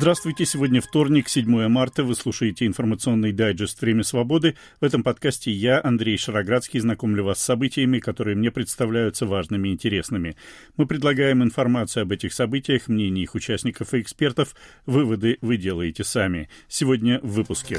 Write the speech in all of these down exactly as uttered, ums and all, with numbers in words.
Здравствуйте, сегодня вторник, седьмое марта, вы слушаете информационный дайджест «Время свободы». В этом подкасте я, Андрей Шароградский, знакомлю вас с событиями, которые мне представляются важными и интересными. Мы предлагаем информацию об этих событиях, мнения их участников и экспертов. Выводы вы делаете сами. Сегодня в выпуске.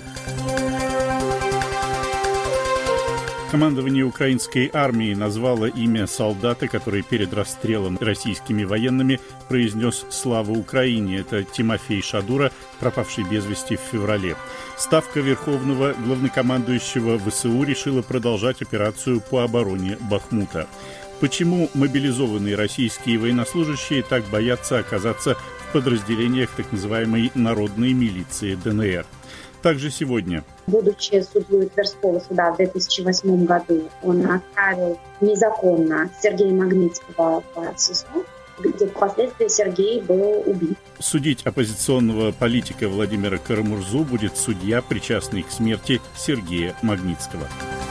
Командование украинской армии назвало имя солдата, который перед расстрелом российскими военными произнес «Слава Украине». Это Тимофей Шадура, пропавший без вести в феврале. Ставка Верховного главнокомандующего ВСУ решила продолжать операцию по обороне Бахмута. Почему мобилизованные российские военнослужащие так боятся оказаться в подразделениях так называемой народной милиции ДНР? Также сегодня. Будучи судьей Тверского суда в две тысячи восьмом году, он отправил незаконно Сергея Магнитского в СИЗО, где впоследствии Сергей был убит. Судить оппозиционного политика Владимира Карамурзу будет судья, причастный к смерти Сергея Магнитского.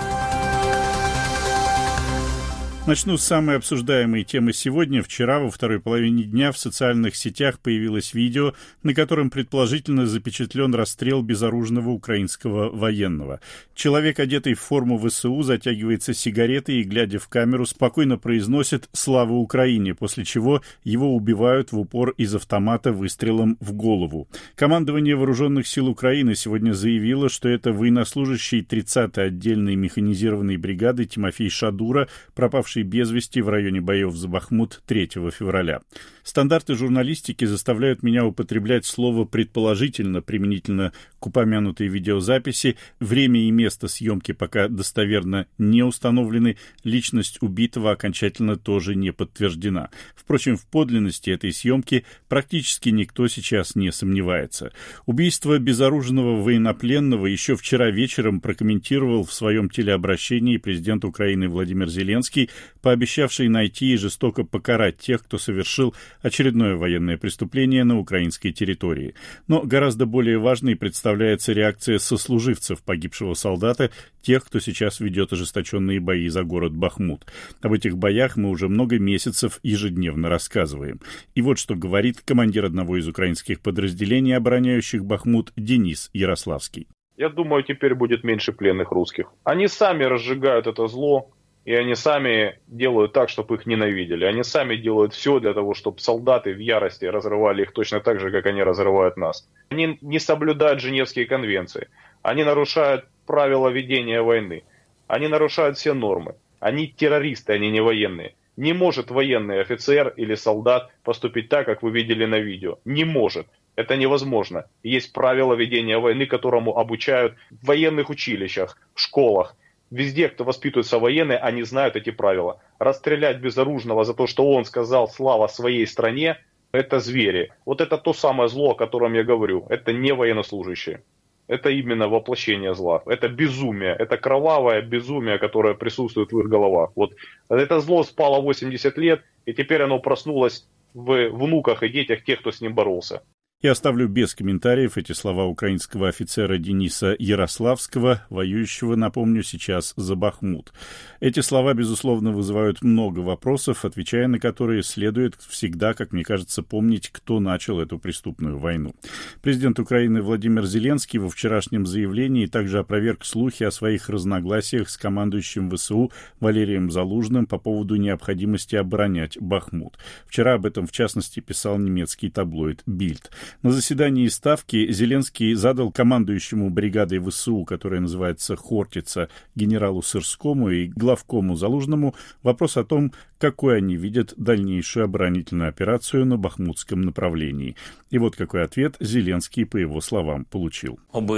Начну с самой обсуждаемой темы сегодня. Вчера во второй половине дня в социальных сетях появилось видео, на котором предположительно запечатлен расстрел безоружного украинского военного. Человек, одетый в форму ВСУ, затягивается сигаретой и, глядя в камеру, спокойно произносит «Слава Украине», после чего его убивают в упор из автомата выстрелом в голову. Командование Вооруженных сил Украины сегодня заявило, что это военнослужащий тридцатой отдельной механизированной бригады Тимофей Шадура, пропавший без вести в районе боев за Бахмут третьего февраля. Стандарты журналистики заставляют меня употреблять слово «предположительно» применительно к упомянутой видеозаписи. Время и место съемки пока достоверно не установлены. Личность убитого окончательно тоже не подтверждена. Впрочем, в подлинности этой съемки практически никто сейчас не сомневается. Убийство безоружного военнопленного еще вчера вечером прокомментировал в своем телеобращении президент Украины Владимир Зеленский, пообещавший найти и жестоко покарать тех, кто совершил очередное военное преступление на украинской территории. Но гораздо более важной представляется реакция сослуживцев погибшего солдата, тех, кто сейчас ведет ожесточенные бои за город Бахмут. Об этих боях мы уже много месяцев ежедневно рассказываем. И вот что говорит командир одного из украинских подразделений, обороняющих Бахмут, Денис Ярославский. Я думаю, теперь будет меньше пленных русских. Они сами разжигают это зло, и они сами делают так, чтобы их ненавидели. Они сами делают все для того, чтобы солдаты в ярости разрывали их точно так же, как они разрывают нас. Они не соблюдают Женевские конвенции. Они нарушают правила ведения войны. Они нарушают все нормы. Они террористы, они не военные. Не может военный офицер или солдат поступить так, как вы видели на видео. Не может. Это невозможно. Есть правила ведения войны, которому обучают в военных училищах, в школах. Везде, кто воспитывается военные, они знают эти правила. Расстрелять безоружного за то, что он сказал «слава своей стране», это звери. Вот это то самое зло, о котором я говорю. Это не военнослужащие. Это именно воплощение зла. Это безумие. Это кровавое безумие, которое присутствует в их головах. Вот это зло спало восемьдесят лет, и теперь оно проснулось в внуках и детях тех, кто с ним боролся. Я оставлю без комментариев эти слова украинского офицера Дениса Ярославского, воюющего, напомню, сейчас за Бахмут. Эти слова, безусловно, вызывают много вопросов, отвечая на которые следует всегда, как мне кажется, помнить, кто начал эту преступную войну. Президент Украины Владимир Зеленский во вчерашнем заявлении также опроверг слухи о своих разногласиях с командующим ВСУ Валерием Залужным по поводу необходимости оборонять Бахмут. Вчера об этом, в частности, писал немецкий таблоид «Бильд». На заседании Ставки Зеленский задал командующему бригадой ВСУ, которая называется «Хортица», генералу Сырскому и главкому Залужному вопрос о том, какой они видят дальнейшую оборонительную операцию на бахмутском направлении. И вот какой ответ Зеленский, по его словам, получил. Оба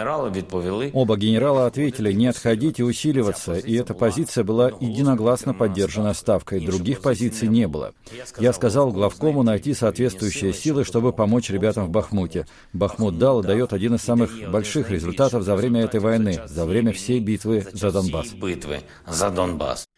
генерала ответили не отходить и усиливаться, и эта позиция была единогласно поддержана Ставкой. Других позиций не было. Я сказал главкому найти соответствующие силы, чтобы помочь ребятам в Бахмуте. Бахмут дал и дает один из самых больших результатов за время этой войны, за время всей битвы за Донбасс.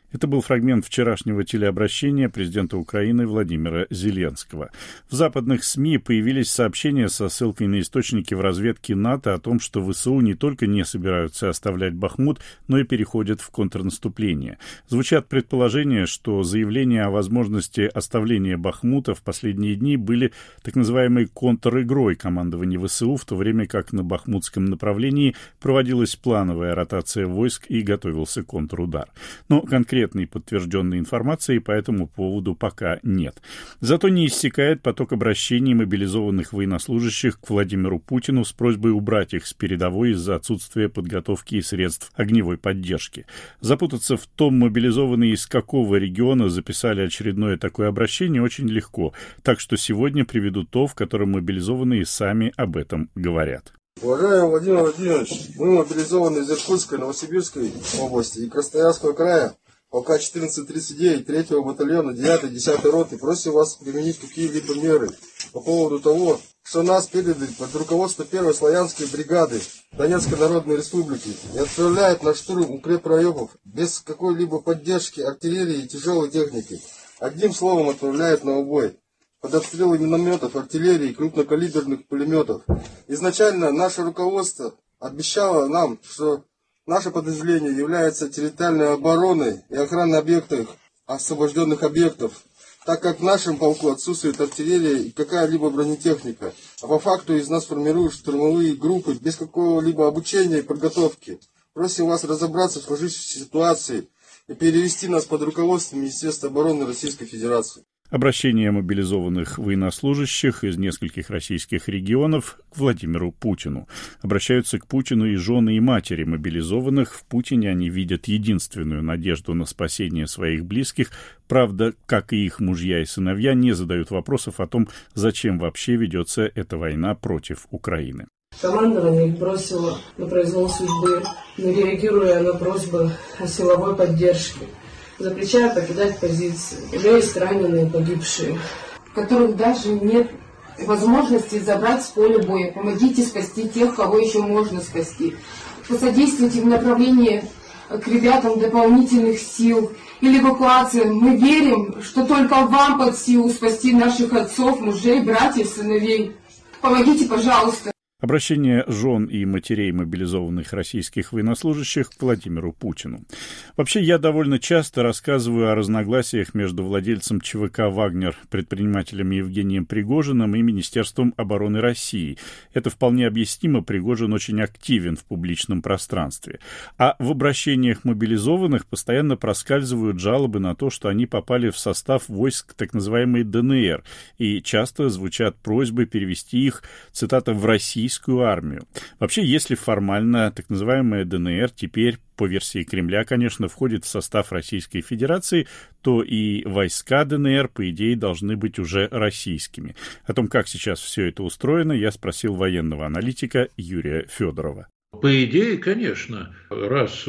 Это был фрагмент вчерашнего телеобращения президента Украины Владимира Зеленского. В западных СМИ появились сообщения со ссылкой на источники в разведке НАТО о том, что ВСУ не только не собираются оставлять Бахмут, но и переходят в контрнаступление. Звучат предположения, что заявления о возможности оставления Бахмута в последние дни были так называемой контр-игрой командования ВСУ, в то время как на бахмутском направлении проводилась плановая ротация войск и готовился контрудар. Но конкретно Конкретной подтвержденной информации по этому поводу пока нет. Зато не иссякает поток обращений мобилизованных военнослужащих к Владимиру Путину с просьбой убрать их с передовой из-за отсутствия подготовки и средств огневой поддержки. Запутаться в том, мобилизованные из какого региона записали очередное такое обращение, очень легко. Так что сегодня приведу то, в котором мобилизованные сами об этом говорят. Уважаемый Владимир Владимирович, мы мобилизованы из Иркутской, Новосибирской области и Красноярского края. Полка четырнадцать тридцать девять третьего батальона девятой десятой роты, просим вас применить какие-либо меры по поводу того, что нас передали под руководство первой славянской бригады Донецкой Народной Республики и отправляют на штурм укрепрайонов без какой-либо поддержки артиллерии и тяжелой техники. Одним словом отправляют на убой под обстрелы минометов, артиллерии и крупнокалиберных пулеметов. Изначально наше руководство обещало нам, что наше подразделение является территориальной обороной и охраной объектов, освобожденных объектов, так как в нашем полку отсутствует артиллерия и какая-либо бронетехника, а по факту из нас формируют штурмовые группы без какого-либо обучения и подготовки. Просим вас разобраться в сложившейся ситуации и перевести нас под руководство Министерства обороны Российской Федерации. Обращение мобилизованных военнослужащих из нескольких российских регионов к Владимиру Путину. Обращаются к Путину и жены, и матери мобилизованных. В Путине они видят единственную надежду на спасение своих близких. Правда, как и их мужья и сыновья, не задают вопросов о том, зачем вообще ведется эта война против Украины. Командование бросило на произвол судьбы, не реагируя на просьбы о силовой поддержке, запрещая покидать позиции. Уже есть раненые, погибшие, которых даже нет возможности забрать с поля боя. Помогите спасти тех, кого еще можно спасти. Посодействуйте в направлении к ребятам дополнительных сил или эвакуации. Мы верим, что только вам под силу спасти наших отцов, мужей, братьев, сыновей. Помогите, пожалуйста. Обращение жен и матерей мобилизованных российских военнослужащих к Владимиру Путину. Вообще, я довольно часто рассказываю о разногласиях между владельцем ЧВК «Вагнер», предпринимателем Евгением Пригожиным и Министерством обороны России. Это вполне объяснимо, Пригожин очень активен в публичном пространстве. А в обращениях мобилизованных постоянно проскальзывают жалобы на то, что они попали в состав войск так называемой ДНР, и часто звучат просьбы перевести их, цитата, в Россию, армию. Вообще, если формально так называемая ДНР теперь, по версии Кремля, конечно, входит в состав Российской Федерации, то и войска ДНР, по идее, должны быть уже российскими. О том, как сейчас все это устроено, я спросил военного аналитика Юрия Федорова. По идее, конечно, раз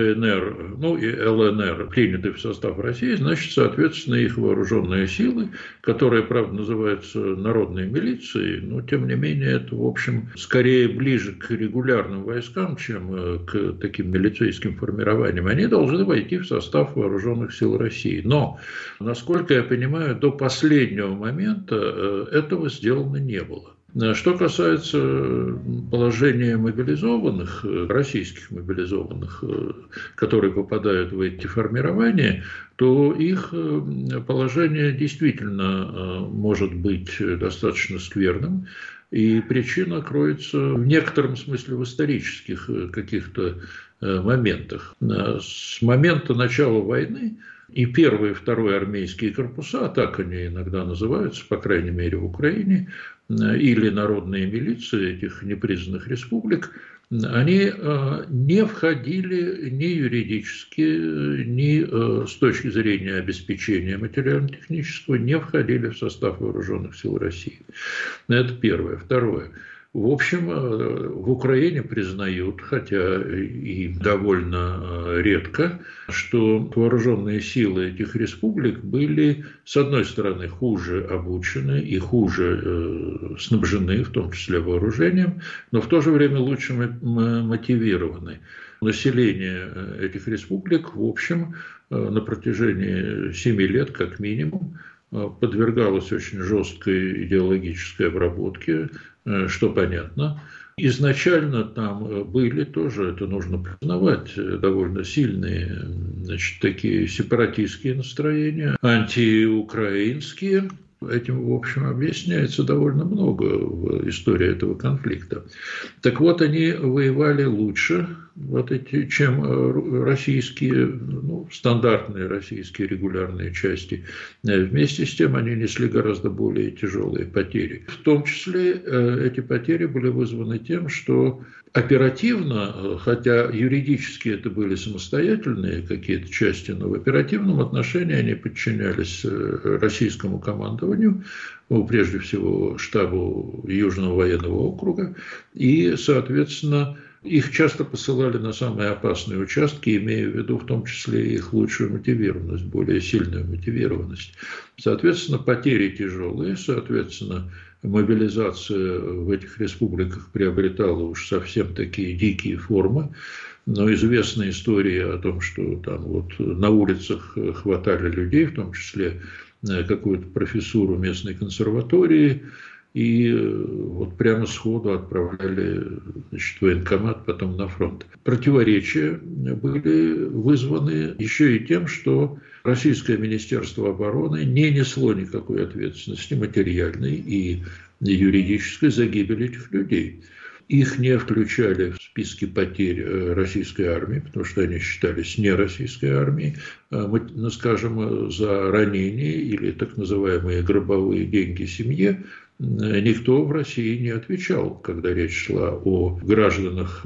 ДНР, ну и ЛНР приняты в состав России, значит, соответственно, их вооруженные силы, которые, правда, называются народной милицией, но, тем не менее, это, в общем, скорее ближе к регулярным войскам, чем к таким милицейским формированиям, они должны войти в состав вооруженных сил России. Но, насколько я понимаю, до последнего момента этого сделано не было. Что касается положения мобилизованных, российских мобилизованных, которые попадают в эти формирования, то их положение действительно может быть достаточно скверным. И причина кроется в некотором смысле в исторических каких-то моментах. С момента начала войны и первый и второй армейские корпуса, так они иногда называются, по крайней мере в Украине, или народные милиции этих непризнанных республик, они не входили ни юридически, ни с точки зрения обеспечения материально-технического, не входили в состав вооруженных сил России. Это первое. Второе. В общем, в Украине признают, хотя и довольно редко, что вооруженные силы этих республик были, с одной стороны, хуже обучены и хуже снабжены, в том числе вооружением, но в то же время лучше мотивированы. Население этих республик, в общем, на протяжении семи лет, как минимум, подвергалось очень жесткой идеологической обработке, что понятно. Изначально там были тоже, это нужно признавать, довольно сильные, значит, такие сепаратистские настроения, антиукраинские. Этим, в общем, объясняется довольно много в истории этого конфликта. Так вот, они воевали лучше, вот эти, чем российские, ну, стандартные российские регулярные части. Вместе с тем они несли гораздо более тяжелые потери. В том числе эти потери были вызваны тем, что оперативно, хотя юридически это были самостоятельные какие-то части, но в оперативном отношении они подчинялись российскому командованию, ну, прежде всего штабу Южного военного округа, и, соответственно, их часто посылали на самые опасные участки, имея в виду в том числе их лучшую мотивированность, более сильную мотивированность. Соответственно, потери тяжелые, соответственно, мобилизация в этих республиках приобретала уж совсем такие дикие формы. Но известна история о том, что там вот на улицах хватали людей, в том числе какую-то профессуру местной консерватории, и вот прямо сходу отправляли, значит, в военкомат, потом на фронт. Противоречия были вызваны еще и тем, что Российское Министерство обороны не несло никакой ответственности материальной и юридической за гибель этих людей. Их не включали в списки потерь российской армии, потому что они считались не российской армией. Ну, скажем, за ранения или так называемые гробовые деньги семье никто в России не отвечал, когда речь шла о гражданах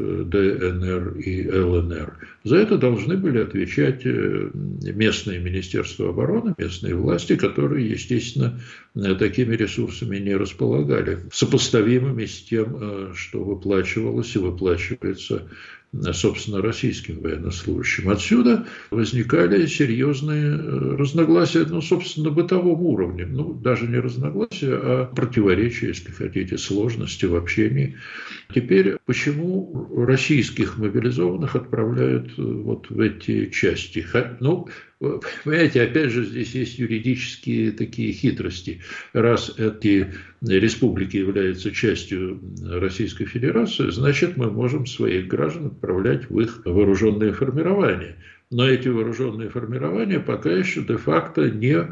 ДНР и ЛНР. За это должны были отвечать местные министерства обороны, местные власти, которые, естественно, такими ресурсами не располагали, сопоставимыми с тем, что выплачивалось и выплачивается, собственно, российским военнослужащим. Отсюда возникали серьезные разногласия, ну, собственно, на бытовом уровне. Ну, даже не разногласия, а противоречия, если хотите, сложности в общении. Теперь, почему российских мобилизованных отправляют вот в эти части? Ну, понимаете, опять же, здесь есть юридические такие хитрости. Раз эти республики являются частью Российской Федерации, значит, мы можем своих граждан отправлять в их вооруженные формирования. Но эти вооруженные формирования пока еще де-факто не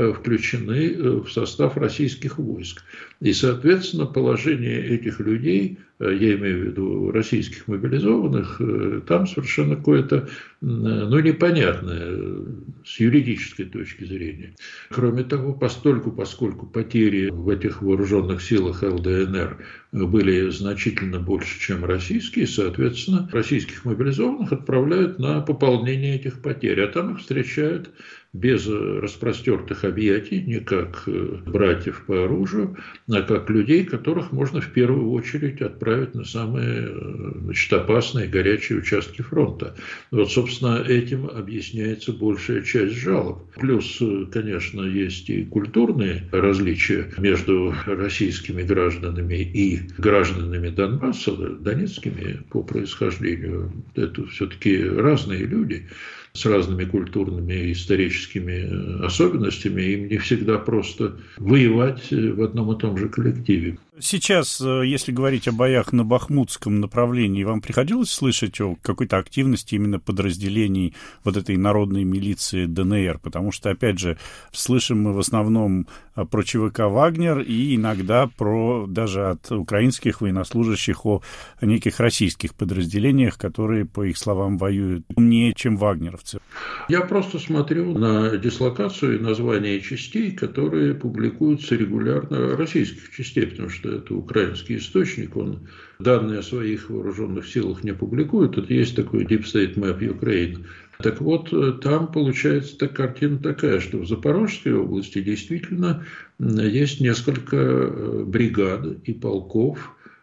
включены в состав российских войск. И, соответственно, положение этих людей, я имею в виду российских мобилизованных, там совершенно какое-то, ну, непонятное с юридической точки зрения. Кроме того, постольку, поскольку потери в этих вооруженных силах ЛДНР были значительно больше, чем российские, соответственно, российских мобилизованных отправляют на пополнение этих потерь, а там их встречают без распростертых объятий, не как братьев по оружию, а как людей, которых можно в первую очередь отправить на самые, значит, опасные, горячие участки фронта. Вот, собственно, этим объясняется большая часть жалоб. Плюс, конечно, есть и культурные различия между российскими гражданами и гражданами Донбасса, донецкими по происхождению. Это все-таки разные люди с разными культурными и историческими особенностями, им не всегда просто воевать в одном и том же коллективе. Сейчас, если говорить о боях на бахмутском направлении, вам приходилось слышать о какой-то активности именно подразделений вот этой народной милиции ДНР? Потому что, опять же, слышим мы в основном про ЧВК «Вагнер» и иногда про даже от украинских военнослужащих о неких российских подразделениях, которые, по их словам, воюют умнее, чем вагнеровцы. Я просто смотрю на дислокацию и названия частей, которые публикуются регулярно, российских частей, потому что это украинский источник, он данные о своих вооруженных силах не публикует. Это есть такой Deep State Map Ukraine. Так вот, там получается так, картина такая, что в Запорожской области действительно есть несколько бригад и полков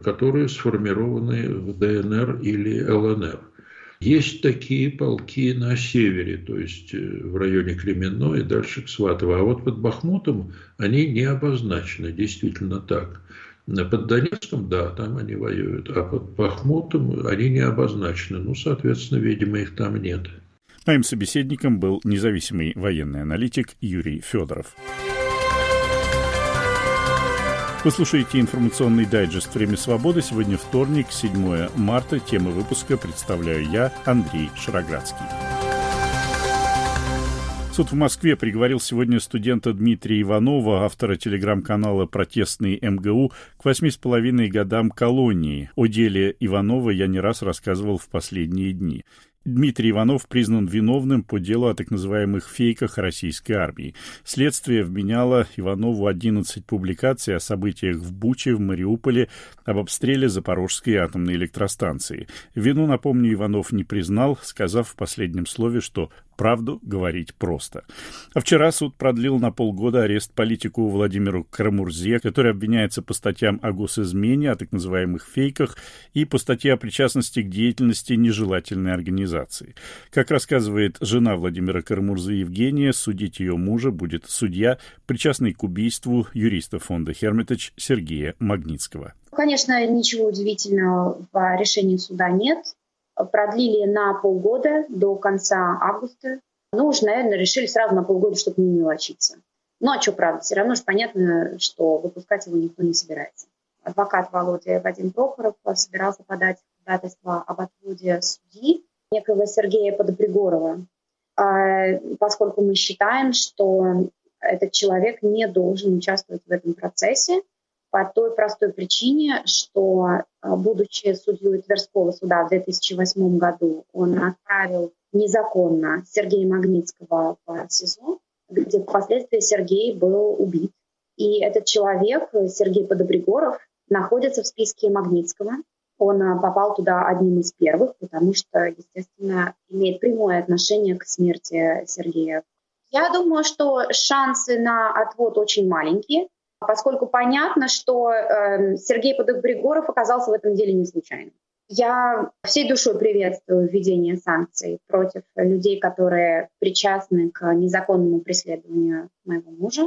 которые сформированы в ДНР или ЛНР. Есть такие полки на севере, то есть в районе Кременной и дальше к Сватово. А вот под Бахмутом они не обозначены, действительно так. Под Донецком, да, там они воюют, а под Бахмутом они не обозначены. Ну, соответственно, видимо, их там нет. Моим собеседником был независимый военный аналитик Юрий Федоров. Вы слушаете информационный дайджест «Время свободы». Сегодня вторник, седьмое марта. Темы выпуска представляю я, Андрей Шароградский. Суд в Москве приговорил сегодня студента Дмитрия Иванова, автора телеграм-канала «Протестный МГУ», к восьми с половиной годам колонии. О деле Иванова я не раз рассказывал в последние дни. Дмитрий Иванов признан виновным по делу о так называемых фейках российской армии. Следствие вменяло Иванову одиннадцать публикаций о событиях в Буче, в Мариуполе, об обстреле Запорожской атомной электростанции. Вину, напомню, Иванов не признал, сказав в последнем слове, что правду говорить просто. А вчера суд продлил на полгода арест политику Владимиру Карамурзе, который обвиняется по статьям о госизмене, о так называемых фейках и по статье о причастности к деятельности нежелательной организации. Как рассказывает жена Владимира Карамурзы Евгения, судить ее мужа будет судья, причастный к убийству юриста фонда «Hermitage» Сергея Магнитского. Конечно, ничего удивительного в решении суда нет. Продлили на полгода до конца августа. Ну уж, наверное, решили сразу на полгода, чтобы не мелочиться. Ну а что, правда, все равно же понятно, что выпускать его никто не собирается. Адвокат Володя Вадим Прохоров собирался подать ходатайство об отводе судьи некого Сергея Подопригорова, поскольку мы считаем, что этот человек не должен участвовать в этом процессе, по той простой причине, что, будучи судьей Тверского суда в две тысячи восьмом году, он отправил незаконно Сергея Магнитского в СИЗО, где впоследствии Сергей был убит. И этот человек, Сергей Подопригоров, находится в списке Магнитского. Он попал туда одним из первых, потому что, естественно, имеет прямое отношение к смерти Сергея. Я думаю, что шансы на отвод очень маленькие, поскольку понятно, что э, Сергей Подопригоров оказался в этом деле не случайно. Я всей душой приветствую введение санкций против людей, которые причастны к незаконному преследованию моего мужа.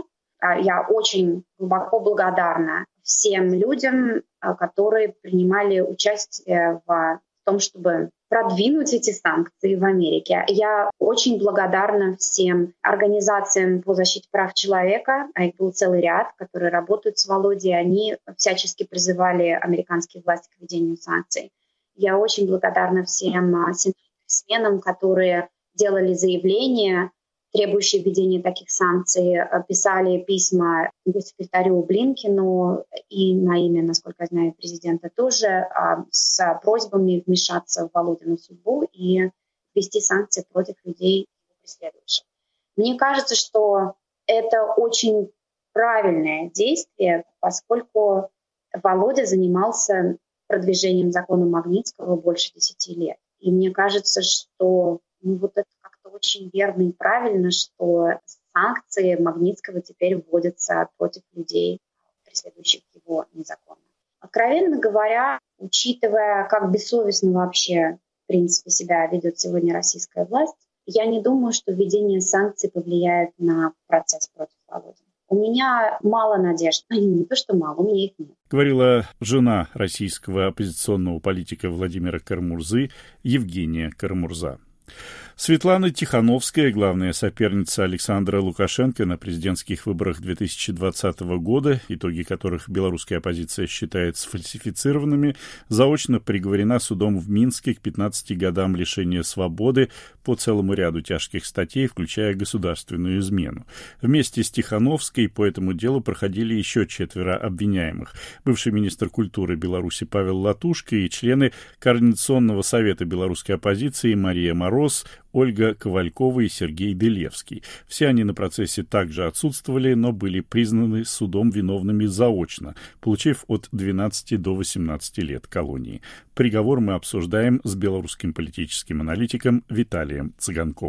Я очень глубоко благодарна всем людям, которые принимали участие в том, чтобы продвинуть эти санкции в Америке. Я очень благодарна всем организациям по защите прав человека, а их был целый ряд, которые работают с Володей. Они всячески призывали американские власти к введению санкций. Я очень благодарна всем сменам, которые делали заявления, требующие введения таких санкций, писали письма госсекретарю Блинкену и на имя, насколько я знаю, президента тоже, с просьбами вмешаться в Володину судьбу и ввести санкции против людей, преследующих. Мне кажется, что это очень правильное действие, поскольку Володя занимался продвижением закона Магнитского больше десяти лет. И мне кажется, что ну, вот это как-то очень верно и правильно, что санкции Магнитского теперь вводятся против людей, преследующих его незаконно. Откровенно говоря, учитывая, как бессовестно вообще, в принципе, себя ведет сегодня российская власть, я не думаю, что введение санкций повлияет на процесс против Володи. У меня мало надежд. Не то, что мало, у меня их нет. Говорила жена российского оппозиционного политика Владимира Карамурзы Евгения Карамурза. Светлана Тихановская, главная соперница Александра Лукашенко на президентских выборах две тысячи двадцатого года, итоги которых белорусская оппозиция считает сфальсифицированными, заочно приговорена судом в Минске к пятнадцати годам лишения свободы по целому ряду тяжких статей, включая государственную измену. Вместе с Тихановской по этому делу проходили еще четверо обвиняемых. Бывший министр культуры Беларуси Павел Латушко и члены Координационного совета белорусской оппозиции Мария Мороз, Ольга Ковалькова и Сергей Белевский. Все они на процессе также отсутствовали, но были признаны судом виновными заочно, получив от двенадцати до восемнадцати лет колонии. Приговор мы обсуждаем с белорусским политическим аналитиком Виталием Цыганковым.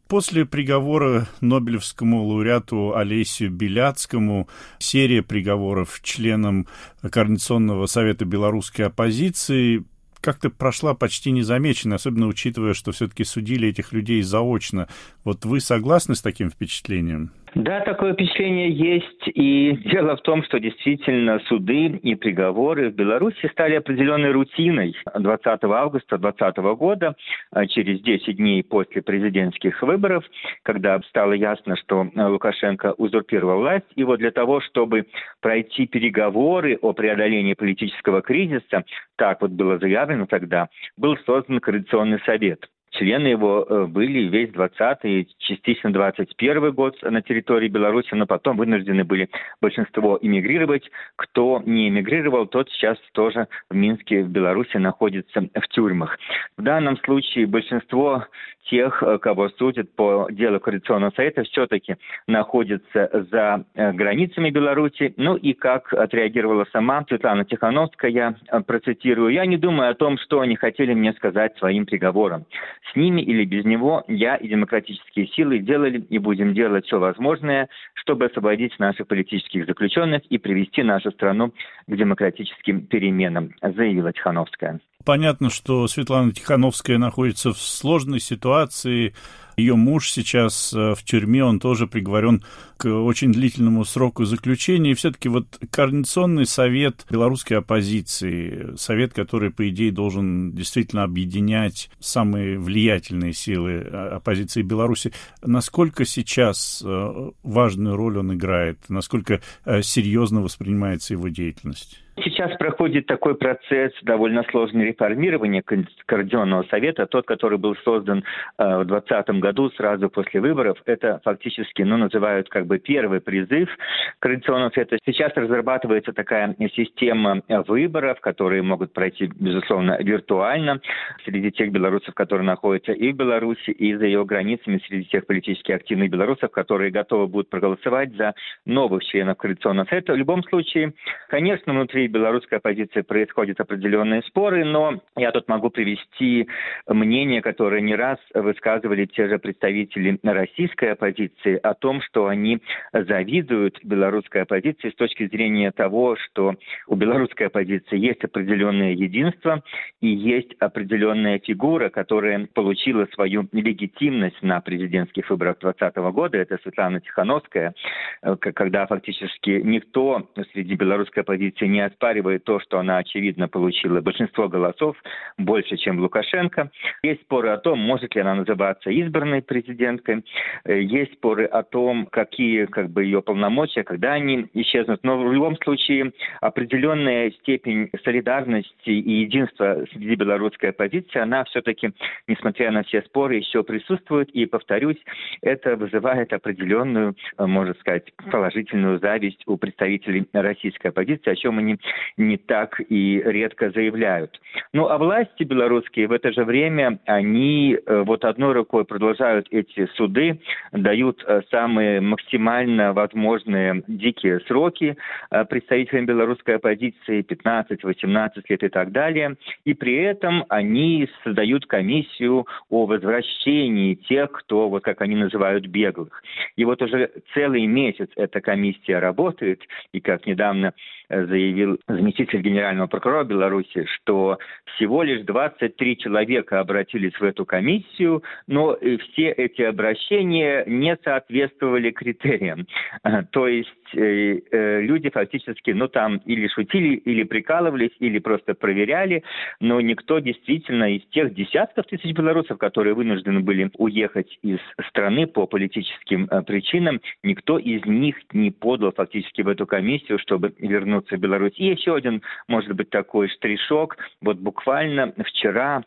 После приговора Нобелевскому лауреату Олесю Беляцкому серия приговоров членам Координационного совета белорусской оппозиции как-то прошла почти незамеченно, особенно учитывая, что все-таки судили этих людей заочно. Вот вы согласны с таким впечатлением? Да, такое впечатление есть. И дело в том, что действительно суды и приговоры в Беларуси стали определенной рутиной. двадцатого августа двадцатого года, через десять дней после президентских выборов, когда стало ясно, что Лукашенко узурпировал власть, и вот для того, чтобы пройти переговоры о преодолении политического кризиса, так вот было заявлено тогда, был создан Координационный совет. Члены его были весь двадцатый, частично двадцать первый год на территории Беларуси, но потом вынуждены были большинство эмигрировать. Кто не эмигрировал, тот сейчас тоже в Минске, в Беларуси, находится в тюрьмах. В данном случае большинство тех, кого судят по делу Координационного совета, все-таки находятся за границами Беларуси. Ну и как отреагировала сама Светлана Тихановская, я процитирую: «Я не думаю о том, что они хотели мне сказать своим приговором. С ними или без него я и демократические силы делали и будем делать все возможное, чтобы освободить наших политических заключенных и привести нашу страну к демократическим переменам», заявила Тихановская. Понятно, что Светлана Тихановская находится в сложной ситуации. Ее муж сейчас в тюрьме, он тоже приговорен к очень длительному сроку заключения. И все-таки вот Координационный совет белорусской оппозиции, совет, который, по идее, должен действительно объединять самые влиятельные силы оппозиции Беларуси, насколько сейчас важную роль он играет, насколько серьезно воспринимается его деятельность? Сейчас проходит такой процесс довольно сложного реформирования Координационного совета, тот, который был создан э, в двадцатом году, сразу после выборов. Это фактически, ну, называют как бы первый призыв Координационного совета. Сейчас разрабатывается такая система выборов, которые могут пройти, безусловно, виртуально среди тех белорусов, которые находятся и в Беларуси, и за ее границами, среди тех политически активных белорусов, которые готовы будут проголосовать за новых членов Координационного совета. В любом случае, конечно, внутри белорусской оппозиции происходят определенные споры, но я тут могу привести мнение, которое не раз высказывали те же представители российской оппозиции о том, что они завидуют белорусской оппозиции с точки зрения того, что у белорусской оппозиции есть определенное единство и есть определенная фигура, которая получила свою легитимность на президентских выборах двадцатого года. Это Светлана Тихановская, когда фактически никто среди белорусской оппозиции не оспаривает то, что она, очевидно, получила большинство голосов, больше, чем Лукашенко. Есть споры о том, может ли она называться избранной президенткой. Есть споры о том, какие как бы, ее полномочия, когда они исчезнут. Но в любом случае определенная степень солидарности и единства среди белорусской оппозиции, она все-таки, несмотря на все споры, еще присутствует. И, повторюсь, это вызывает определенную, можно сказать, положительную зависть у представителей российской оппозиции, о чем они не так и редко заявляют. Ну, а власти белорусские в это же время, они вот одной рукой продолжают эти суды, дают самые максимально возможные дикие сроки представителям белорусской оппозиции, пятнадцать-восемнадцать лет и так далее, и при этом они создают комиссию о возвращении тех, кто, вот как они называют, беглых. И вот уже целый месяц эта комиссия работает, и как недавно заявил заместитель генерального прокурора Беларуси, что всего лишь двадцать три человека обратились в эту комиссию, но все эти обращения не соответствовали критериям. То есть э, э, люди фактически, ну там или шутили, или прикалывались, или просто проверяли, но никто действительно из тех десятков тысяч белорусов, которые вынуждены были уехать из страны по политическим э, причинам, никто из них не подал фактически в эту комиссию, чтобы вернуться в Беларусь. И еще один, может быть, такой штришок. Вот буквально вчера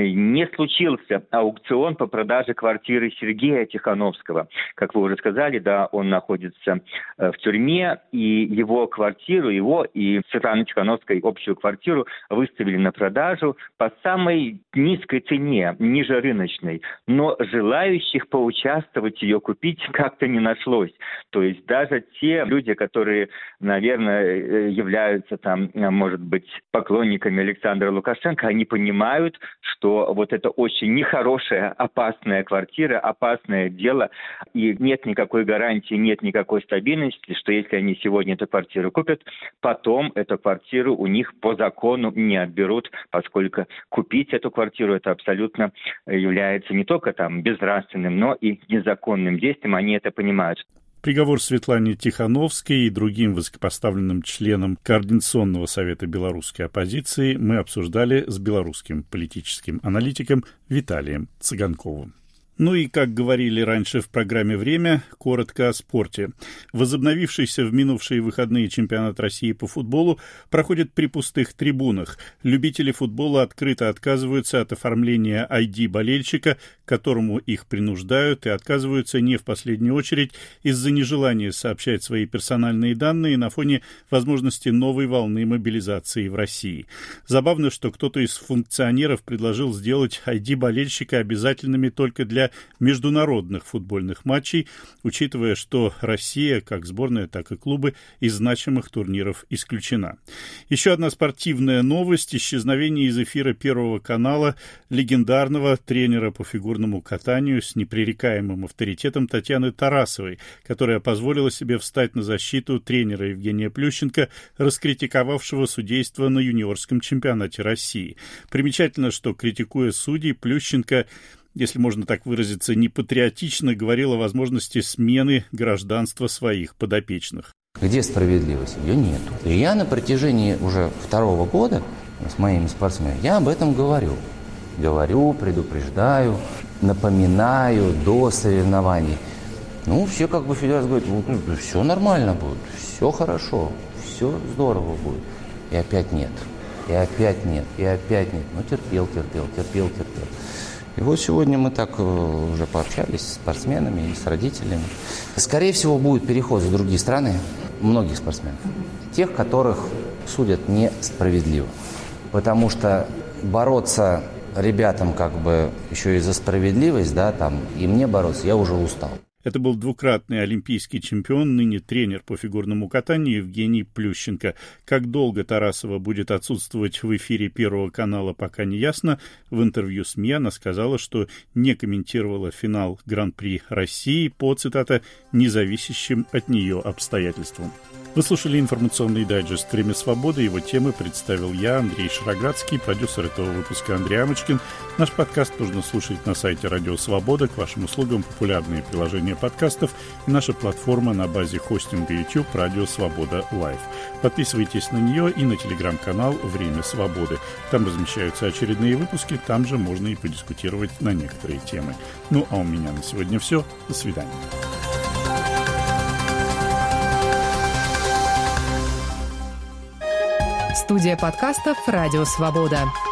не случился аукцион по продаже квартиры Сергея Тихановского. Как вы уже сказали, да, он находится в тюрьме, и его квартиру, его и Светланы Тихановской общую квартиру выставили на продажу по самой низкой цене, ниже рыночной. Но желающих поучаствовать, ее купить как-то не нашлось. То есть даже те люди, которые, наверное, являются там, может быть, поклонниками Александра Лукашенко, они понимают, что вот это очень нехорошая, опасная квартира, опасное дело, и нет никакой гарантии, нет никакой стабильности, что если они сегодня эту квартиру купят, потом эту квартиру у них по закону не отберут, поскольку купить эту квартиру это абсолютно является не только там безнравственным, но и незаконным действием, они это понимают. Приговор Светлане Тихановской и другим высокопоставленным членам Координационного совета белорусской оппозиции мы обсуждали с белорусским политическим аналитиком Виталием Цыганковым. Ну и, как говорили раньше в программе «Время», коротко о спорте. Возобновившийся в минувшие выходные чемпионат России по футболу проходит при пустых трибунах. Любители футбола открыто отказываются от оформления ай ди болельщика, к которому их принуждают, и отказываются не в последнюю очередь из-за нежелания сообщать свои персональные данные на фоне возможности новой волны мобилизации в России. Забавно, что кто-то из функционеров предложил сделать ай ди болельщика обязательными только для международных футбольных матчей, учитывая, что Россия, как сборная, так и клубы, из значимых турниров исключена. Еще одна спортивная новость. Исчезновение из эфира Первого канала легендарного тренера по фигурному катанию с непререкаемым авторитетом Татьяны Тарасовой, которая позволила себе встать на защиту тренера Евгения Плющенко, раскритиковавшего судейство на юниорском чемпионате России. Примечательно, что, критикуя судей, Плющенко, если можно так выразиться, непатриотично говорил о возможности смены гражданства своих подопечных. Где справедливость? Ее нет. И я на протяжении уже второго года с моими спортсменами, я об этом говорю. Говорю, предупреждаю, напоминаю до соревнований. Ну, все как бы федерация говорит, ну, все нормально будет, все хорошо, все здорово будет. И опять нет, и опять нет, и опять нет. Ну, терпел, терпел, терпел, терпел. И вот сегодня мы так уже пообщались с спортсменами и с родителями. Скорее всего, будет переход в другие страны многих спортсменов. Тех, которых судят несправедливо. Потому что бороться ребятам как бы еще и за справедливость, да, там, и мне бороться, я уже устал. Это был двукратный олимпийский чемпион, ныне тренер по фигурному катанию Евгений Плющенко. Как долго Тарасова будет отсутствовать в эфире Первого канала, пока не ясно. В интервью СМИ она сказала, что не комментировала финал Гран-при России по, цитата, «независящим от нее обстоятельствам». Вы слушали информационный дайджест «Время свободы». Его темы представил я, Андрей Шароградский, продюсер этого выпуска Андрей Амочкин. Наш подкаст можно слушать на сайте «Радио Свобода». К вашим услугам популярные приложения подкастов и наша платформа на базе хостинга YouTube «Радио Свобода Лайв». Подписывайтесь на нее и на телеграм-канал «Время свободы». Там размещаются очередные выпуски, там же можно и подискутировать на некоторые темы. Ну, а у меня на сегодня все. До свидания. Студия подкастов «Радио Свобода».